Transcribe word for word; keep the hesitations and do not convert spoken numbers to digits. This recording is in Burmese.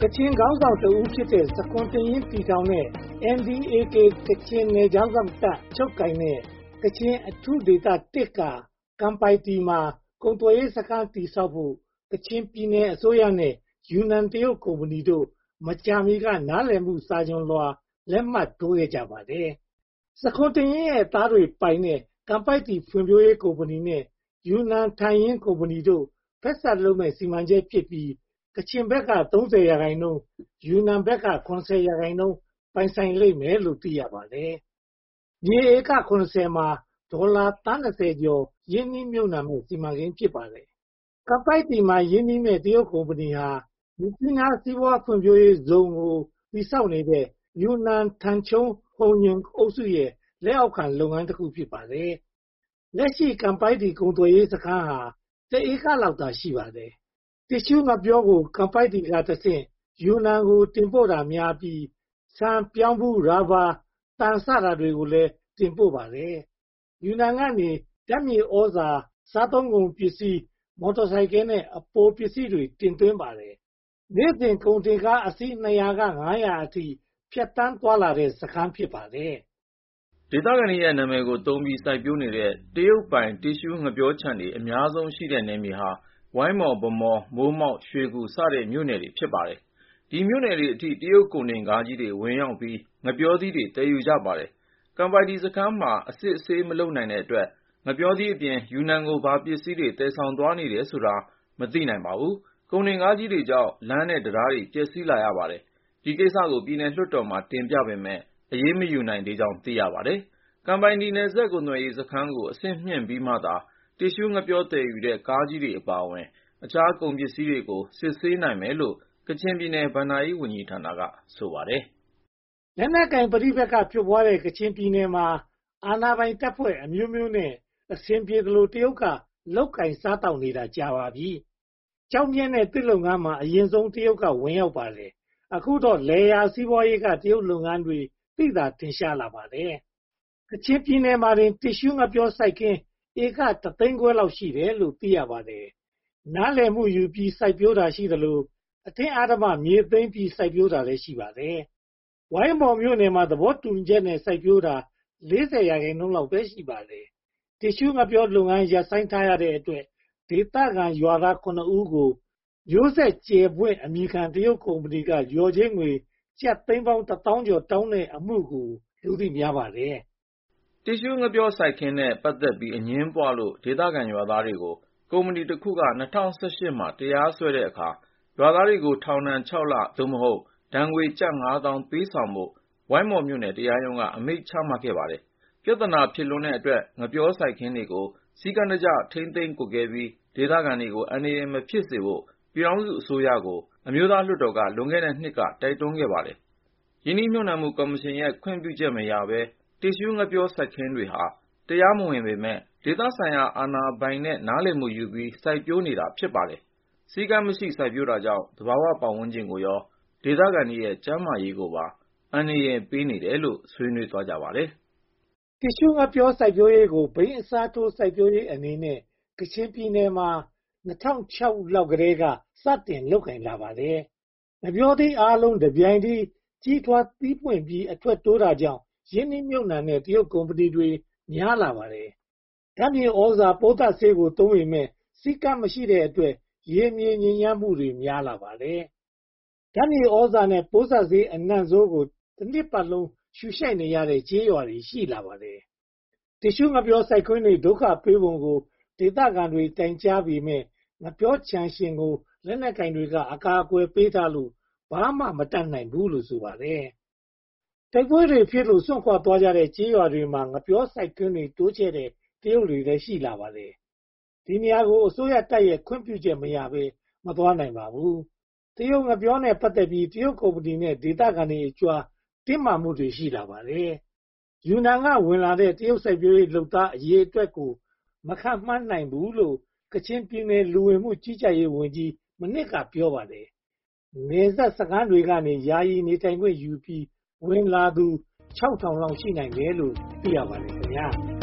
ချင်ခေါင်းဆောင်တဦးဖြစ်တဲ့စခွန်တင်ရင်တီထောင်နဲ့ အန် ဒီ အေ ကေ ကချင်နယ်ခြားစောင့်တပ်ချုပ်ကိုင်တဲ့ကချင်အထူးဒေသ ၁ က ကန်ပိုက်တီမှာ ကုန်သွယ်ရေးစခန်းတည်ဆောက်ဖို့ ကချင်ပြည်နယ်အစိုးရနဲ့ ယူနန်တရုတ်ကုမ္ပဏီတို့ မကြာမီက နားလည်မှုစာချွန်လွှာလက်မှတ်ထိုးခဲ့ကြပါတယ်။ စခွန်တင်ရင်ရဲ့သားတွေပိုင်တဲ့ ကန်ပိုက်တီဖွံ့ဖြိုးရေးကုမ္ပဏီနဲ့ ယူနန်ထိုင်ယင်းကုမ္ပဏီတို့ ဖက်စပ်လုပ်မယ့် စီမံချက်ဖြစ်ပြီး ကချင်ဘက်က သုံးဆယ် ရာခိုင်နှုန်း၊ ယူနန်ဘက်က ၇၀ ရာခိုင်နှုန်း ပိုင်ဆိုင်လိမ့်မယ်လို့ သိရပါတယ်။ မြေဧက ၇၀ မှာ ဒေါ်လာသန်း ၂၀ ကျော် ရင်းနှီးမြုပ်နံှမယ့် စီမံကိန်း ဖြစ်ပါတယ်။ ကန်ပိုက်တီမှာ ရင်းနှီးမယ့် တရုတ်ကုမ္ပဏီဟာ မြစ်ကြီးနားစီးပွားရေးဖွံ့ဖြိုးရေးဇုန်ကို တည်ဆောက်နေတဲ့ ယူနန်ထန်ချုံးဟုန်ရုံအုပ်စုရဲ့ လက်အောက်ခံလုပ်ငန်းတခု ဖြစ်ပါတယ်။ လက်ရှိ ကန်ပိုက်တီကုန်သွယ်ရေးစခန်းဟာ တဧကလောက်သာ ရှိပါတယ်။ တစ်ရှူးငှက်ပျောကို ကန်ပိုက်တီကတဆင့် ယူနန်ကို တင်ပို့တာများပြီး ဆန်၊ ပြောင်းဖူး၊ ရာဘာ၊ သံ စတာတွေကိုလည်း တင်ပို့ပါတယ်။ ယူနန်ကနေ ဓါတ်မြေသြဇာ၊ စားသုံးကုန်ပစ္စည်း၊ မော်တော်ဆိုင်ကယ်နဲ့ အပိုပစ္စည်းတွေ တင်သွင်းပါတယ်။ နေ့စဉ်ကုန်တင်ကားအစီး နှစ်ရာ က ငါးရာ အထိ ဖြတ်သန်းသွားလာတဲ့စခန်း ဖြစ်ပါတယ်။ ဒေသခံတွေရဲ့နာမည်ကိုသုံးပြီး စိုက်ပျိုးနေတဲ့ တရုတ်ပိုင် တစ်ရှူးငှက်ပျောခြံတွေ အများဆုံးရှိတဲ့နယ်မြေဟာ ဝိုင်းမော်၊ ဗန်းမော်၊ မိုးမောက်၊ ရွှေကူ စတဲ့မြို့နယ်တွေ ဖြစ်ပါတယ်။ ဒီမြို့နယ်တွေအထိ တရုတ်ကုန်တင်ကားကြီးတွေ ဝင်ရောက်ပြီး ငှက်ပျောသီးတွေ သယ်ယူကြပါတယ်။ ကန်ပိုက်တီစခန်းမှာ အစစ်အဆေး မလုပ်နိုင်တဲ့အတွက် ငှက်ပျောသီးအပြင် ယူနန်ကို ဘာပစ္စည်းတွေ သယ်ဆောင်သွားနေတယ်ဆိုတာ မသိနိုင်ပါဘူး။ ကုန်တင်ကားကြီးတွေကြောင့် လမ်းနဲ့တံတားတွေ ပျက်စီးလာရပါတယ်။ ဒီကိစ္စကို ပြည်နယ်လွှတ်တော်မှာ တင်ပြပေမယ့် အရေးမယူနိုင်သေးကြောင်း သိရပါတယ်။ ကန်ပိုက်တီ နယ်စပ်ကုန်သွယ်ရေးစခန်းကို အဆင့်မြှင့်ပြီးမှသာ တစ်ရှူးငှက်ပျောသယ်ယူတဲ့ ကားကြီးတွေအပါအဝင် အခြားကုန်ပစ္စည်းတွေကို စစ်ဆေးနိုင်မယ်လို့ ကချင်ပြည်နယ် ဘဏ္ဍာရေးဝန်ကြီးဌာနက ဆိုပါတယ်။ လက်နက်ကိုင်ပဋိပက္ခဖြစ်ပွားတဲ့ ကချင်ပြည်နယ်မှာ အာဏာပိုင်တပ်ဖွဲ့အမျိုးမျိုးနဲ့ အဆင်ပြေသလို တရုတ်က လုပ်ကိုင်စားသောက်နေတာ ကြာပါပြီ။ ကျောက်မျက်နဲ့ သစ်လုပ်ငန်းမှာ အရင်ဆုံး တရုတ်က ဝင်ရောက်ပါတယ်။ အခုတော့ လယ်ယာစီးပွားရေးက တရုတ်လုပ်ငန်းတွေ သိသာထင်ရှားလာပါတယ်။ ကချင်ပြည်နယ်မှာတင် တစ်ရှူးငှက်ပျောစိုက်ခင်း ဧက တစ်သိန်းခွဲလောက် ရှိတယ်လို့ သိရပါတယ်။ နားလည်မှုယူပြီး စိုက်ပျိုးတာရှိသလို အတင်းအဓမ္မ မြေသိမ်းပြီး စိုက်ပျိုးတာလည်း ရှိပါတယ်။ ဝိုင်းမော်မြို့နယ်မှာ သဘောတူညီချက်နဲ့ စိုက်ပျိုးတာ လေးဆယ် ရာခိုင်နှုန်းလောက်ပဲ ရှိပါတယ်။ တစ်ရှူးငှက်ပျောလုပ်ငန်း ရပ်ဆိုင်းထားရတဲ့အတွက် ဒေသခံရွာသား ခုနစ် ဦးကို မျိုးဆက်ကြယ်ပွင့်အမည်ခံ တရုတ်ကုမ္ပဏီက လျော်ကြေးငွေ ကျပ်သိန်းပေါင်း တစ်သောင်းကျော် တောင်းတဲ့အမှုကို လူသိများပါတယ်။ တစ်ရှူးငှက်ပျောစိုက်ခင်းနဲ့ ပတ်သက်ပြီး အငြင်းပွားလို့ ဒေသခံရွာသားတွေကို ကုမ္ပဏီတခုက ၂၀၁၈ မှာ တရားစွဲတဲ့အခါ ရွာသားတွေကို ထောင်ဒဏ် ခြောက် လ သို့မဟုတ် ဒဏ်ငွေကျပ် ငါးသောင်း ပေးဆောင်ဖို့ ဝိုင်းမော်မြို့နယ်တရားရုံးက အမိန့်ချမှတ်ခဲ့ပါတယ်။ ပြဿနာ ဖြစ်လွန်းတဲ့အတွက် ငှက်ပျောစိုက်ခင်းတွေကို စည်းကမ်းတကျ ထိန်းသိမ်းကွပ်ကဲပြီး ဒေသခံတွေကို အန္တရာယ်မဖြစ်စေဖို့ ပြည်ထောင်စုအစိုးရကို အမျိုးသားလွှတ်တော်က လွန်ခဲ့တဲ့နှစ်က တိုက်တွန်းခဲ့ပါတယ်။ ရင်းနှီးမြုပ်နံှမှုကော်မရှင်ရဲ့ ခွင့်ပြုချက်မရဘဲ တစ်ရှူးငှက်ပျောစိုက်ခင်းတွေဟာ တရားမဝင်ပေမယ့် ဒေသဆိုင်ရာ အာဏာပိုင်နဲ့ နားလည်မှုယူပြီး စိုက်ပျိုးနေတာ ဖြစ်ပါတယ်။ စည်းကမ်းမရှိ စိုက်ပျိုးတာကြောင့် သဘာဝပတ်ဝန်းကျင်ကိုရော ဒေသခံတွေရဲ့ ကျန်းမာရေးကိုပါ အန္တရာယ်ပေးနေတယ်လို့ ဆွေးနွေးသွားကြပါတယ်။ တစ်ရှူးငှက်ပျောစိုက်ပျိုးရေးကို ဘိန်းအစားထိုး စိုက်ပျိုးရေးအနေနဲ့ ကချင်ပြည်နယ်မှာ ၂၀၀၆ လောက်ကတည်းက စတင်လုပ်ကိုင်လာပါတယ်။ ငှက်ပျောသီးအားလုံး တပြိုင်တည်း ကြီးထွားသီးပွင့်ပြီး အထွက်တိုးတာကြောင့် ရင်းနှီးမြုပ်နံှတဲ့ တရုတ်ကုမ္ပဏီတွေ များလာပါတယ်။ ဓါတ်မြေသြဇာ၊ ပိုးသတ်ဆေးကို သုံးပေမယ့် စည်းကမ်းမရှိတဲ့အတွက် ရေမြေညစ်ညမ်းမှုတွေ များလာပါတယ်။ ဓါတ်မြေသြဇာနဲ့ ပိုးသတ်ဆေးအနံ့ဆိုးကို တနှစ်ပတ်လုံး ရှုရှိုက်နေရတဲ့ ကျေးရွာတွေ ရှိလာပါတယ်။ တစ်ရှူးငှက်ပျောစိုက်ခင်းတွေ ဒုက္ခပေးပုံကို ဒေသခံတွေ တိုင်ကြားပေမယ့် ငှက်ပျောခြံရှင်ကို လက်နက်ကိုင်တွေက အကာအကွယ်ပေးထားလို့ ဘာမှမတတ်နိုင်ဘူးလို့ ဆိုပါတယ်။ တိုက်ပွဲတွေဖြစ်လို့ စွန့်ခွါသွားကြတဲ့ ကျေးရွာတွေမှာ ငှက်ပျောစိုက်ခင်းတွေ တိုးချဲ့တဲ့ တရုတ်တွေလည်း ရှိလာပါတယ်။ ဒီနေရာကို အစိုးရတပ်ရဲ့ ခွင့်ပြုချက်မရဘဲ မသွားနိုင်ပါဘူး။ တရုတ်ငှက်ပျောနဲ့ ပတ်သက်ပြီး တရုတ်ကုမ္ပဏီနဲ့ ဒေသခံတွေအကြား တင်းမာမှုတွေ ရှိလာပါတယ်။ ယူနန်က ဝင်လာတဲ့ တရုတ်စိုက်ပျိုးရေးလုပ်သား အရေအတွက်ကို မခန့်မှန်းနိုင်ဘူးလို့ ကချင်ပြည်နယ် လူဝင်မှုကြီးကြပ်ရေးဝန်ကြီး မနှစ်က ပြောပါတယ်။ နယ်စပ်စခန်းတွေကနေ ယာယီနေထိုင်ခွင့်ယူပြီး ဝင်လာသူ ခြောက်ထောင်လောက် ရှိနိုင်တယ်လို့ သိရပါတယ်ခင်များ။